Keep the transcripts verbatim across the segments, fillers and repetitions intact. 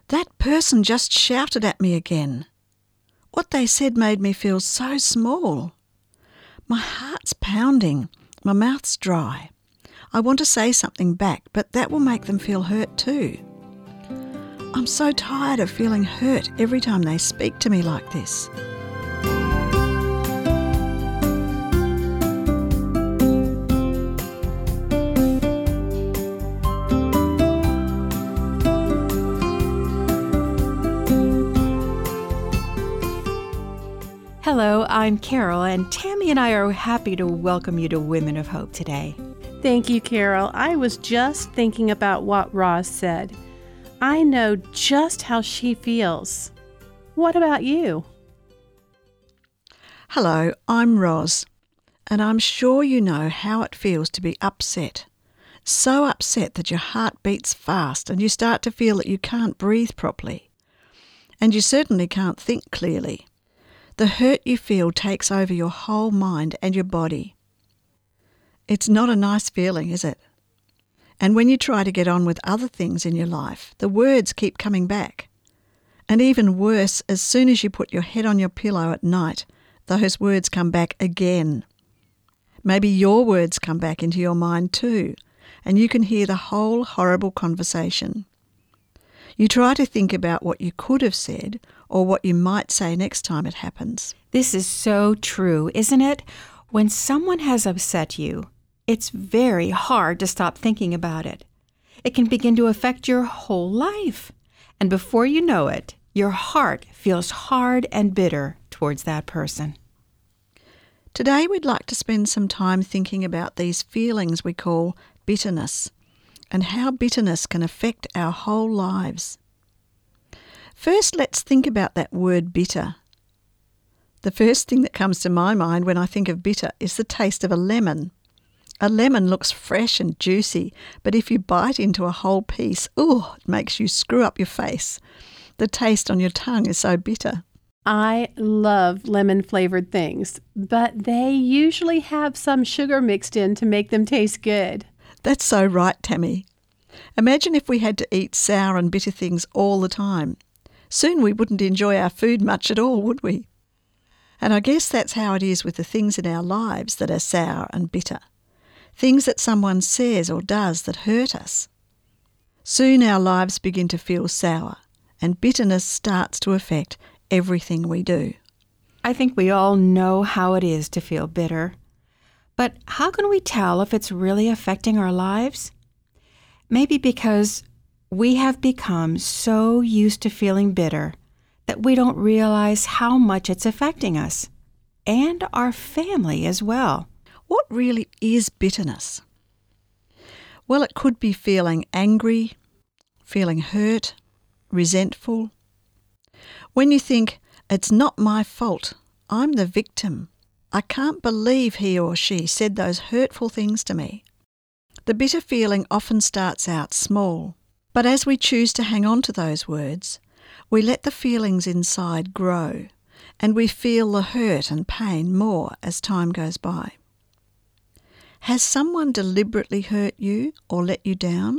That person just shouted at me again. What they said made me feel so small. My heart's pounding. My mouth's dry. I want to say something back, but that will make them feel hurt too. I'm so tired of feeling hurt every time they speak to me like this. Hello, I'm Carol, and Tammy and I are happy to welcome you to Women of Hope today. Thank you, Carol. I was just thinking about what Roz said. I know just how she feels. What about you? Hello, I'm Roz, and I'm sure you know how it feels to be upset. So upset that your heart beats fast and you start to feel that you can't breathe properly. And you certainly can't think clearly. The hurt you feel takes over your whole mind and your body. It's not a nice feeling, is it? And when you try to get on with other things in your life, the words keep coming back. And even worse, as soon as you put your head on your pillow at night, those words come back again. Maybe your words come back into your mind too, and you can hear the whole horrible conversation. You try to think about what you could have said or what you might say next time it happens. This is so true, isn't it? When someone has upset you, it's very hard to stop thinking about it. It can begin to affect your whole life. And before you know it, your heart feels hard and bitter towards that person. Today we'd like to spend some time thinking about these feelings we call bitterness and how bitterness can affect our whole lives. First, let's think about that word bitter. The first thing that comes to my mind when I think of bitter is the taste of a lemon. A lemon looks fresh and juicy, but if you bite into a whole piece, ooh, it makes you screw up your face. The taste on your tongue is so bitter. I love lemon-flavored things, but they usually have some sugar mixed in to make them taste good. That's so right, Tammy. Imagine if we had to eat sour and bitter things all the time. Soon we wouldn't enjoy our food much at all, would we? And I guess that's how it is with the things in our lives that are sour and bitter. Things that someone says or does that hurt us. Soon our lives begin to feel sour, and bitterness starts to affect everything we do. I think we all know how it is to feel bitter. But how can we tell if it's really affecting our lives? Maybe because we have become so used to feeling bitter that we don't realize how much it's affecting us and our family as well. What really is bitterness? Well, it could be feeling angry, feeling hurt, resentful. When you think, it's not my fault, I'm the victim. I can't believe he or she said those hurtful things to me. The bitter feeling often starts out small, but as we choose to hang on to those words, we let the feelings inside grow, and we feel the hurt and pain more as time goes by. Has someone deliberately hurt you or let you down?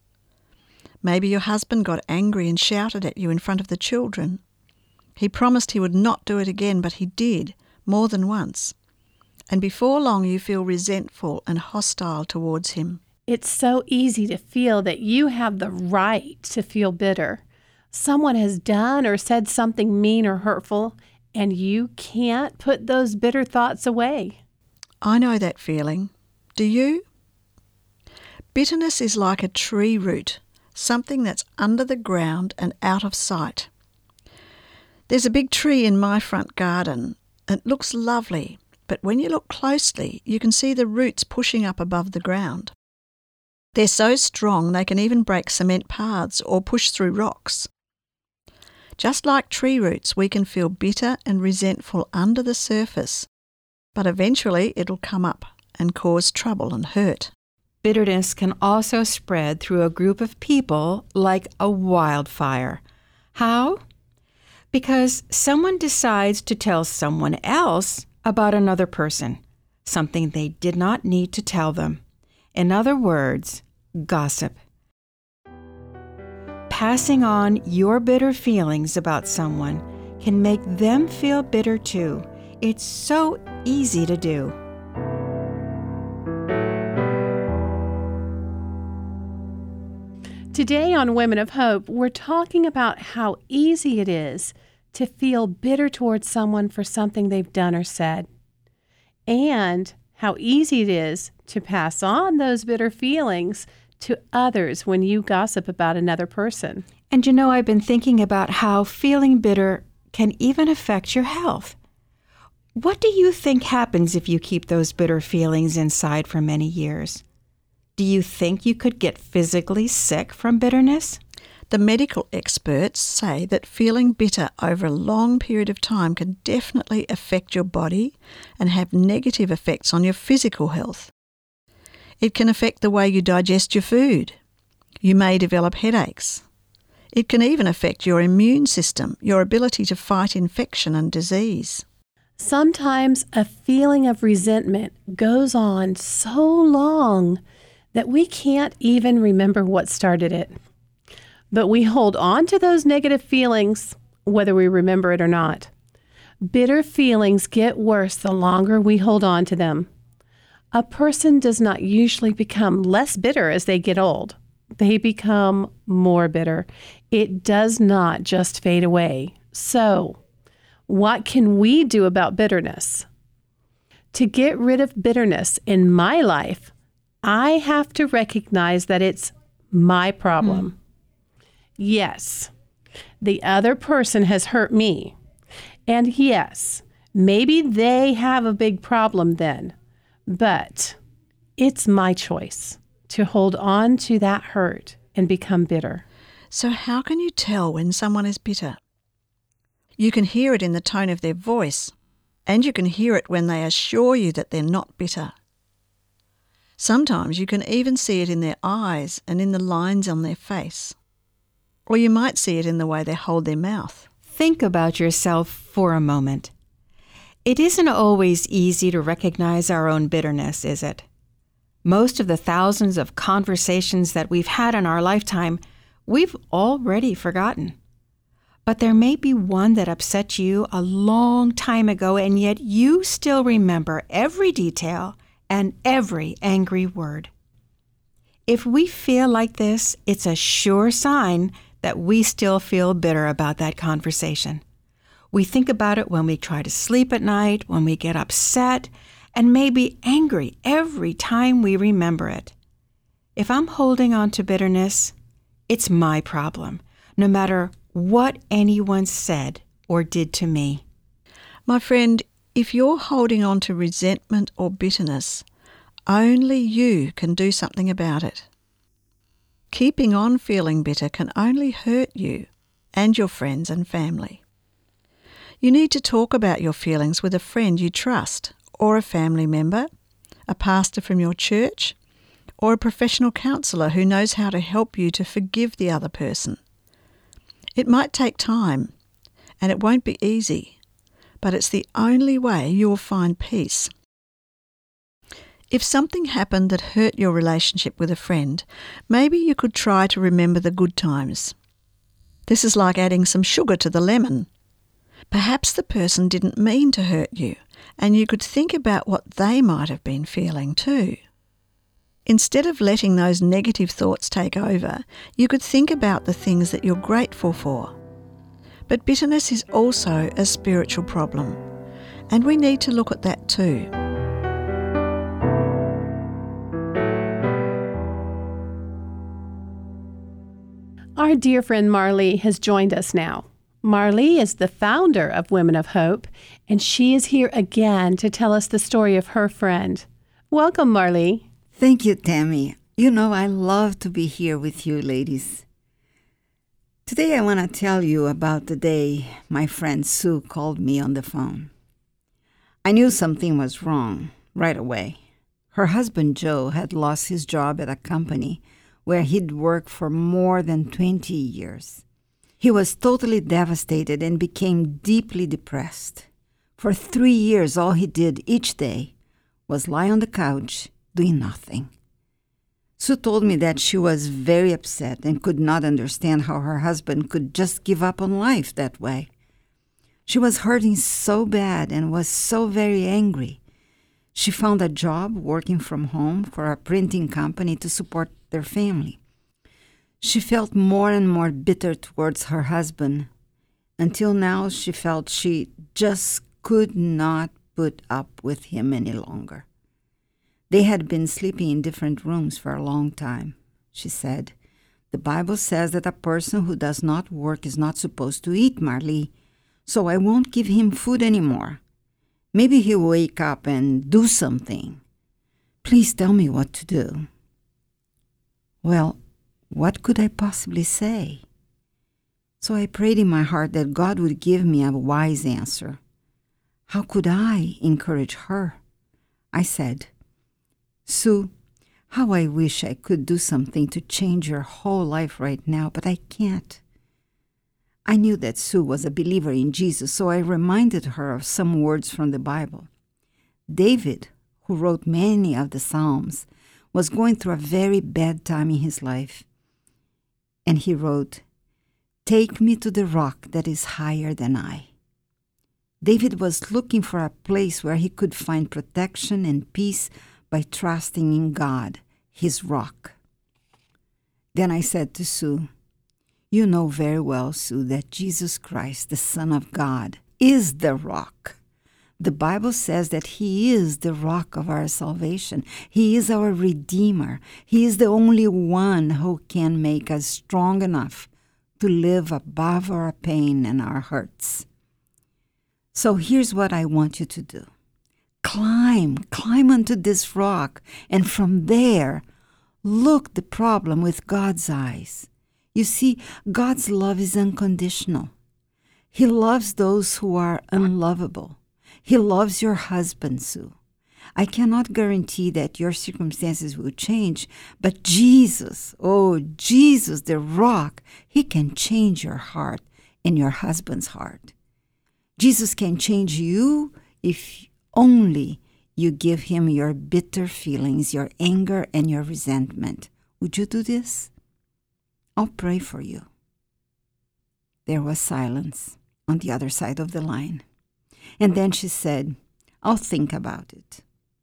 Maybe your husband got angry and shouted at you in front of the children. He promised he would not do it again, but he did, more than once. And before long you feel resentful and hostile towards him. It's so easy to feel that you have the right to feel bitter. Someone has done or said something mean or hurtful, and you can't put those bitter thoughts away. I know that feeling. Do you? Bitterness is like a tree root, something that's under the ground and out of sight. There's a big tree in my front garden. It looks lovely, but when you look closely, you can see the roots pushing up above the ground. They're so strong they can even break cement paths or push through rocks. Just like tree roots, we can feel bitter and resentful under the surface, but eventually it'll come up and cause trouble and hurt. Bitterness can also spread through a group of people like a wildfire. How? Because someone decides to tell someone else about another person, something they did not need to tell them. In other words, gossip. passing on your bitter feelings about someone can make them feel bitter too. It's so easy to do. Today on Women of Hope, we're talking about how easy it is to feel bitter towards someone for something they've done or said, and how easy it is to pass on those bitter feelings to others when you gossip about another person. And you know, I've been thinking about how feeling bitter can even affect your health. What do you think happens if you keep those bitter feelings inside for many years? Do you think you could get physically sick from bitterness? The medical experts say that feeling bitter over a long period of time can definitely affect your body and have negative effects on your physical health. It can affect the way you digest your food. You may develop headaches. It can even affect your immune system, your ability to fight infection and disease. Sometimes a feeling of resentment goes on so long that we can't even remember what started it. But we hold on to those negative feelings, whether we remember it or not. Bitter feelings get worse the longer we hold on to them. A person does not usually become less bitter as they get old. They become more bitter. It does not just fade away. So, what can we do about bitterness? To get rid of bitterness in my life, I have to recognize that it's my problem. Mm. Yes, the other person has hurt me. And yes, maybe they have a big problem then. But it's my choice to hold on to that hurt and become bitter. So how can you tell when someone is bitter? You can hear it in the tone of their voice, and you can hear it when they assure you that they're not bitter. Sometimes you can even see it in their eyes and in the lines on their face. Or you might see it in the way they hold their mouth. Think about yourself for a moment. It isn't always easy to recognize our own bitterness, is it? Most of the thousands of conversations that we've had in our lifetime, we've already forgotten. But there may be one that upset you a long time ago, and yet you still remember every detail and every angry word. If we feel like this, it's a sure sign that we still feel bitter about that conversation. We think about it when we try to sleep at night, when we get upset, and maybe angry every time we remember it. If I'm holding on to bitterness, it's my problem, no matter what anyone said or did to me. My friend, if you're holding on to resentment or bitterness, only you can do something about it. Keeping on feeling bitter can only hurt you and your friends and family. You need to talk about your feelings with a friend you trust, or a family member, a pastor from your church, or a professional counsellor who knows how to help you to forgive the other person. It might take time, and it won't be easy, but it's the only way you'll find peace. If something happened that hurt your relationship with a friend, maybe you could try to remember the good times. This is like adding some sugar to the lemon. Perhaps the person didn't mean to hurt you, and you could think about what they might have been feeling too. Instead of letting those negative thoughts take over, you could think about the things that you're grateful for. But bitterness is also a spiritual problem, and we need to look at that too. Our dear friend Marlee has joined us now. Marlee is the founder of Women of Hope, and she is here again to tell us the story of her friend. Welcome, Marlee. Thank you, Tammy. You know, I love to be here with you, ladies. Today I want to tell you about the day my friend Sue called me on the phone. I knew something was wrong right away. Her husband Joe had lost his job at a company where he'd worked for more than twenty years. He was totally devastated and became deeply depressed. For three years, all he did each day was lie on the couch doing nothing. Sue told me that she was very upset and could not understand how her husband could just give up on life that way. She was hurting so bad and was so very angry. She found a job working from home for a printing company to support their family. She felt more and more bitter towards her husband. Until now, she felt she just could not put up with him any longer. They had been sleeping in different rooms for a long time. She said, "The Bible says that a person who does not work is not supposed to eat, Marlee, so I won't give him food anymore. Maybe he'll wake up and do something. Please tell me what to do." Well, what could I possibly say? So I prayed in my heart that God would give me a wise answer. How could I encourage her? I said, "Sue, how I wish I could do something to change your whole life right now, but I can't." I knew that Sue was a believer in Jesus, so I reminded her of some words from the Bible. David, who wrote many of the Psalms, was going through a very bad time in his life. And he wrote, "Take me to the rock that is higher than I." David was looking for a place where he could find protection and peace by trusting in God, his rock. Then I said to Sue, "You know very well, Sue, that Jesus Christ, the Son of God, is the rock. The Bible says that he is the rock of our salvation. He is our Redeemer. He is the only one who can make us strong enough to live above our pain and our hurts. So here's what I want you to do. Climb, climb onto this rock, and from there, look the problem with God's eyes. You see, God's love is unconditional. He loves those who are unlovable. He loves your husband, Sue. I cannot guarantee that your circumstances will change, but Jesus, oh, Jesus, the rock, he can change your heart and your husband's heart. Jesus can change you if only you give him your bitter feelings, your anger, and your resentment. Would you do this? I'll pray for you. There was silence on the other side of the line. And then she said, "I'll think about it."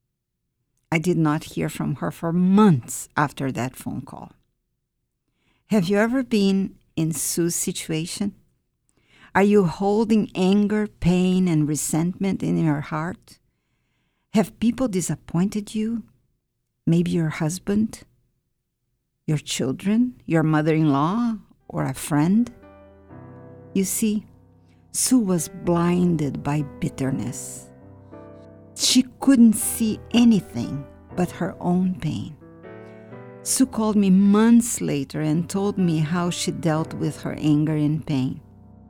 I did not hear from her for months after that phone call. Have you ever been in Sue's situation? Are you holding anger, pain, and resentment in your heart? Have people disappointed you? Maybe your husband, your children, your mother-in-law, or a friend? You see, Sue was blinded by bitterness. She couldn't see anything but her own pain. Sue called me months later and told me how she dealt with her anger and pain.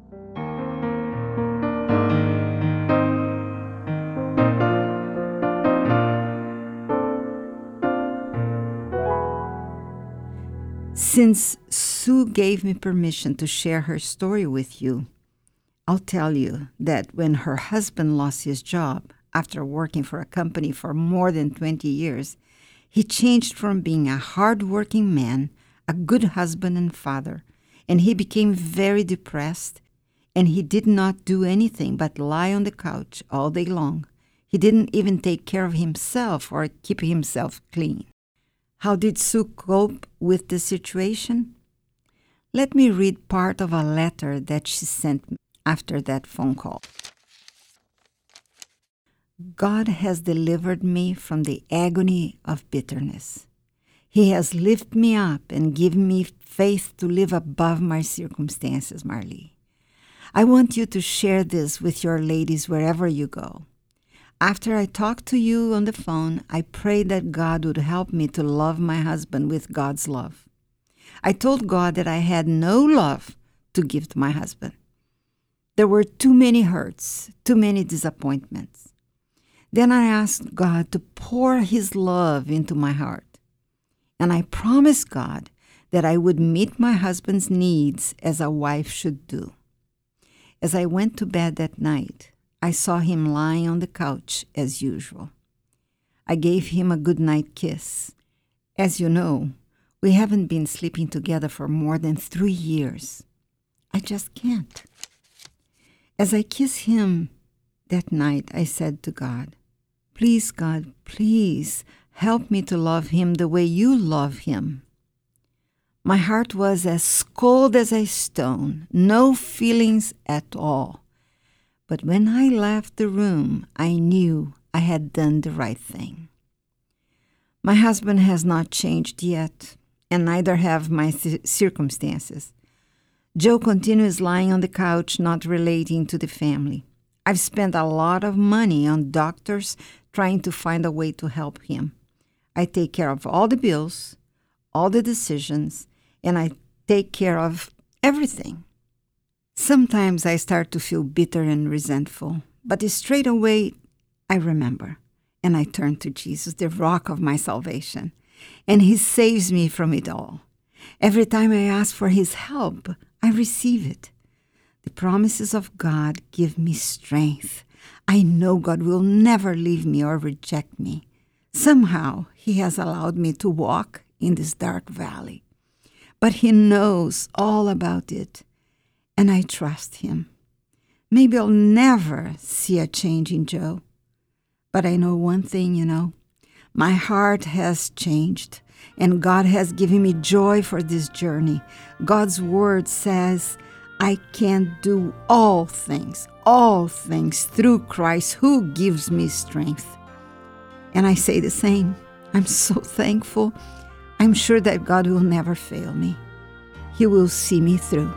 Since Sue gave me permission to share her story with you, I'll tell you that when her husband lost his job after working for a company for more than twenty years, he changed from being a hard-working man, a good husband and father, and he became very depressed, and he did not do anything but lie on the couch all day long. He didn't even take care of himself or keep himself clean. How did Sue cope with the situation? Let me read part of a letter that she sent me after that phone call. God has delivered me from the agony of bitterness. He has lifted me up and given me faith to live above my circumstances, Marlee. I want you to share this with your ladies wherever you go. After I talked to you on the phone, I prayed that God would help me to love my husband with God's love. I told God that I had no love to give to my husband. There were too many hurts, too many disappointments. Then I asked God to pour his love into my heart. And I promised God that I would meet my husband's needs as a wife should do. As I went to bed that night, I saw him lying on the couch as usual. I gave him a goodnight kiss. As you know, we haven't been sleeping together for more than three years. I just can't. As I kissed him that night, I said to God, "Please, God, please help me to love him the way you love him." My heart was as cold as a stone, no feelings at all. But when I left the room, I knew I had done the right thing. My husband has not changed yet, and neither have my th- circumstances. Joe continues lying on the couch, not relating to the family. I've spent a lot of money on doctors trying to find a way to help him. I take care of all the bills, all the decisions, and I take care of everything. Sometimes I start to feel bitter and resentful, but straight away I remember, and I turn to Jesus, the rock of my salvation, and he saves me from it all. Every time I ask for his help, I receive it. The promises of God give me strength. I know God will never leave me or reject me. Somehow, he has allowed me to walk in this dark valley. But he knows all about it, and I trust him. Maybe I'll never see a change in Joe. But I know one thing, you know. My heart has changed, and God has given me joy for this journey. God's word says, I can do all things, all things through Christ who gives me strength. And I say the same. I'm so thankful. I'm sure that God will never fail me. He will see me through.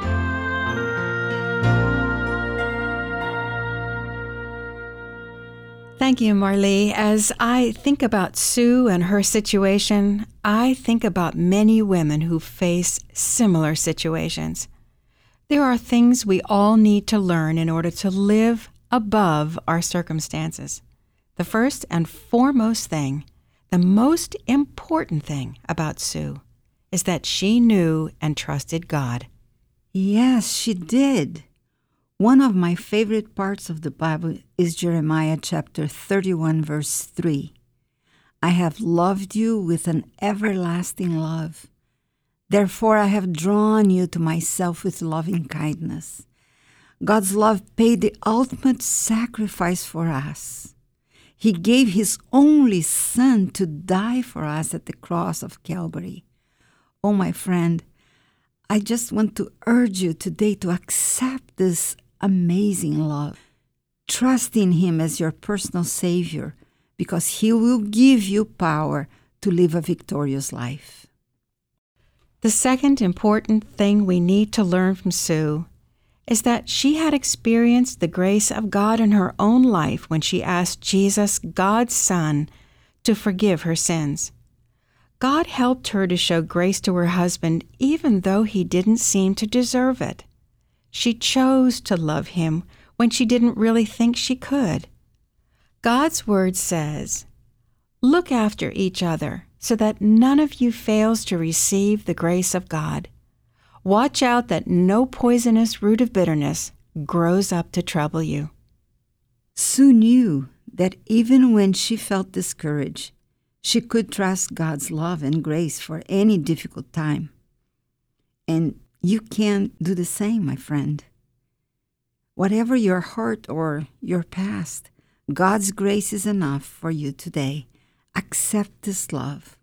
Thank you, Marlee. As I think about Sue and her situation, I think about many women who face similar situations. There are things we all need to learn in order to live above our circumstances. The first and foremost thing, the most important thing about Sue, is that she knew and trusted God. Yes, she did. One of my favorite parts of the Bible is Jeremiah chapter thirty-one, verse three. I have loved you with an everlasting love. Therefore I have drawn you to myself with loving kindness. God's love paid the ultimate sacrifice for us. He gave his only Son to die for us at the cross of Calvary. Oh, my friend, I just want to urge you today to accept this amazing love. Trust in him as your personal Savior, because he will give you power to live a victorious life. The second important thing we need to learn from Sue is that she had experienced the grace of God in her own life when she asked Jesus, God's Son, to forgive her sins. God helped her to show grace to her husband even though he didn't seem to deserve it. She chose to love him when she didn't really think she could. God's word says, "Look after each other so that none of you fails to receive the grace of God. Watch out that no poisonous root of bitterness grows up to trouble you." Sue knew that even when she felt discouraged, she could trust God's love and grace for any difficult time. And you can do the same, my friend. Whatever your hurt or your past, God's grace is enough for you today. Accept this love.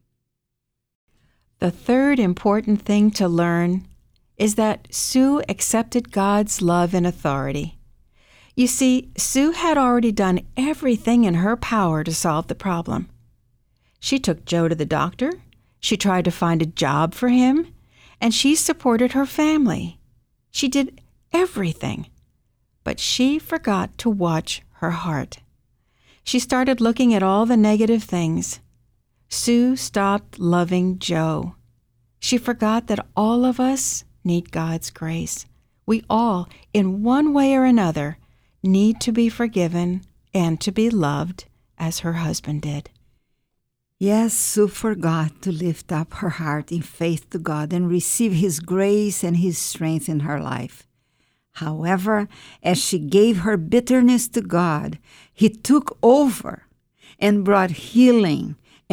The third important thing to learn is that Sue accepted God's love and authority. You see, Sue had already done everything in her power to solve the problem. She took Joe to the doctor, she tried to find a job for him, and she supported her family. She did everything, but she forgot to watch her heart. She started looking at all the negative things. Sue stopped loving Joe. She forgot that all of us need God's grace. We all, in one way or another, need to be forgiven and to be loved as her husband did. Yes, Sue forgot to lift up her heart in faith to God and receive his grace and his strength in her life. However, as she gave her bitterness to God, he took over and brought healing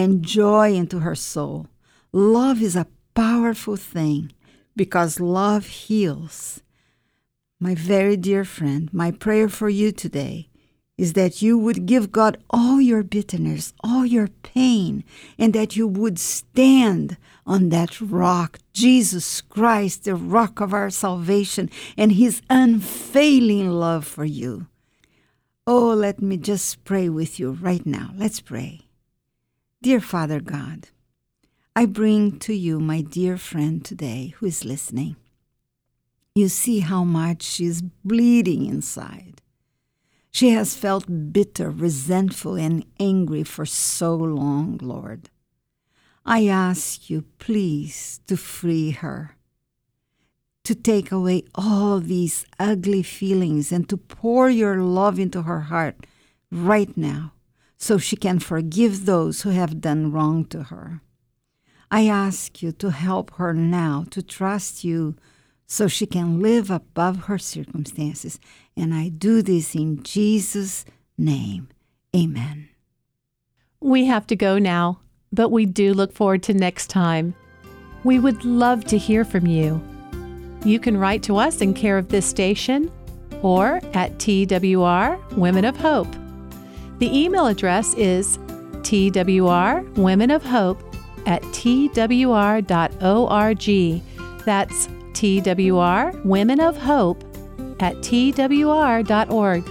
and joy into her soul. Love is a powerful thing because love heals. My very dear friend, my prayer for you today is that you would give God all your bitterness, all your pain, and that you would stand on that rock, Jesus Christ, the rock of our salvation, and His unfailing love for you. Oh, let me just pray with you right now. Let's pray. Dear Father God, I bring to you my dear friend today who is listening. You see how much she is bleeding inside. She has felt bitter, resentful, and angry for so long, Lord. I ask you, please, to free her, to take away all these ugly feelings and to pour your love into her heart right now so she can forgive those who have done wrong to her. I ask you to help her now to trust you so she can live above her circumstances. And I do this in Jesus' name. Amen. We have to go now, but we do look forward to next time. We would love to hear from you. You can write to us in care of this station or at T W R Women of Hope. The email address is T W R Women of Hope at T W R dot org. That's T W R Women of Hope at T W R dot org.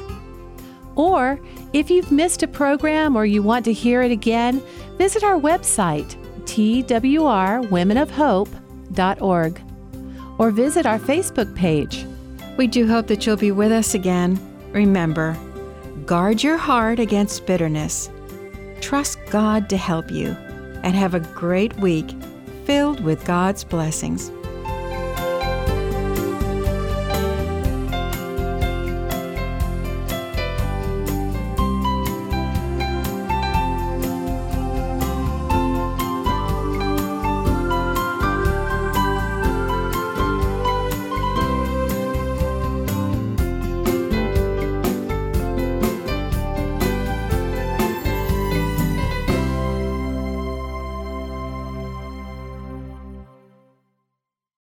Or if you've missed a program or you want to hear it again, visit our website, T W R Women of Hope dot org, or visit our Facebook page. We do hope that you'll be with us again. Remember, guard your heart against bitterness. Trust God to help you, and have a great week filled with God's blessings.